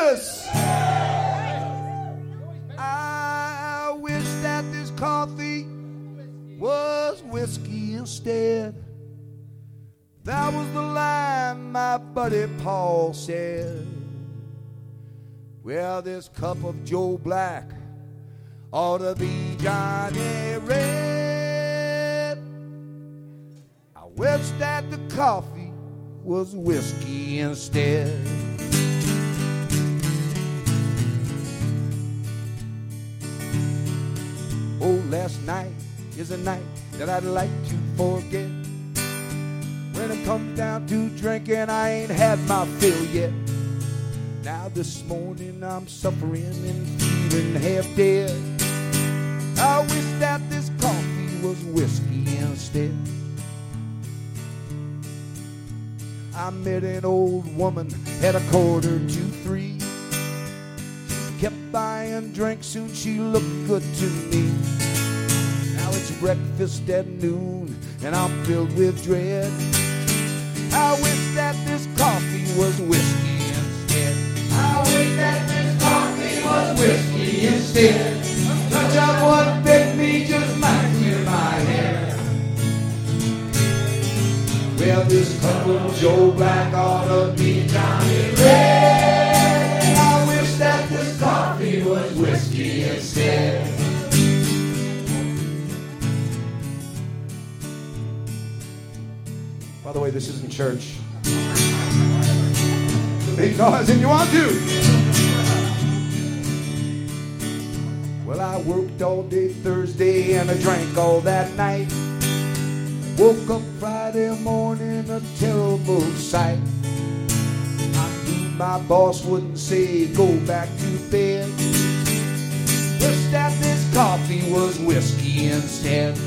Jesus. I wish that this coffee was whiskey instead. That was the line my buddy Paul said. Well, this cup of Joe Black ought to be Johnny Red. I wish that the coffee was whiskey instead. Oh, last night is a night that I'd like to forget. When it comes down to drinking, I ain't had my fill yet. Now this morning I'm suffering and feeling half dead. I wish that this coffee was whiskey instead. I met an old woman at 2:45. She kept buying drinks, soon she looked good to me. Now it's breakfast at noon and I'm filled with dread. I wish that this coffee was whiskey instead. I wish that this coffee was whiskey instead. A touch of what bit me just might clear my head. Well, this cup of Joe Black ought to be Johnny Red. I wish that this coffee was whiskey instead. By the way, this isn't church. Make noise and you want to. Well, I worked all day Thursday and I drank all that night. Woke up Friday morning, a terrible sight. I knew my boss wouldn't say go back to bed. Wish that this coffee was whiskey instead.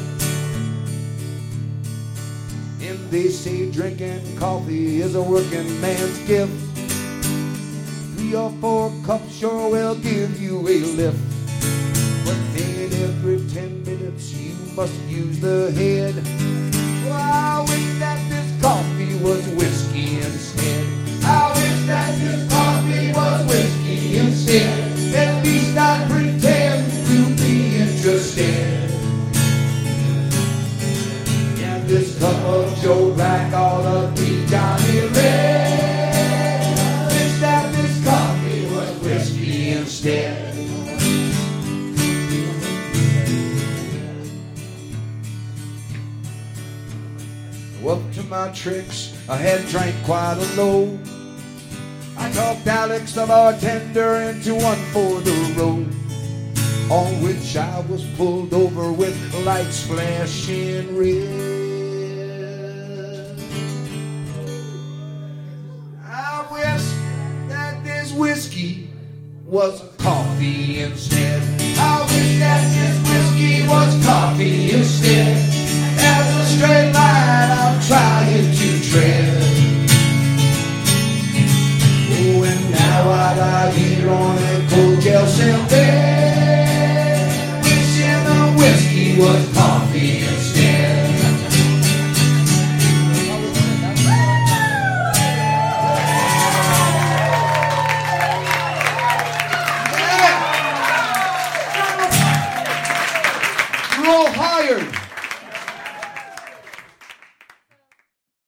And they say drinking coffee is a working man's gift. 3 or 4 cups sure will give you a lift. But then every 10 minutes you must use the head. Well, I wish that this coffee was whiskey instead. I wish that this coffee was whiskey instead. At least I pretend to be interested. And this cup of Joe Black ought to be Johnny Red. I wish that this coffee was whiskey instead. Up to my tricks, I had drank quite a load. I talked Alex the bartender into one for the road, on which I was pulled over with lights flashing red. I wish that this whiskey was coffee instead. I wish that this whiskey was coffee instead.